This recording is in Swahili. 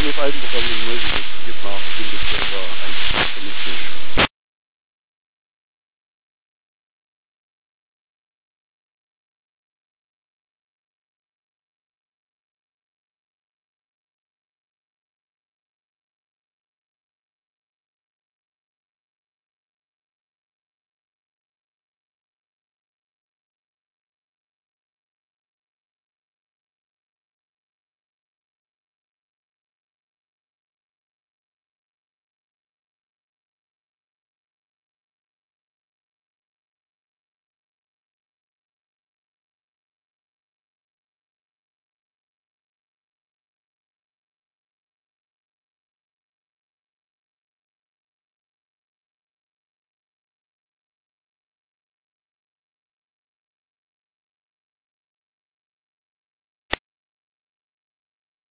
von das alten Programm in neu geht nach Windows Server 1.5.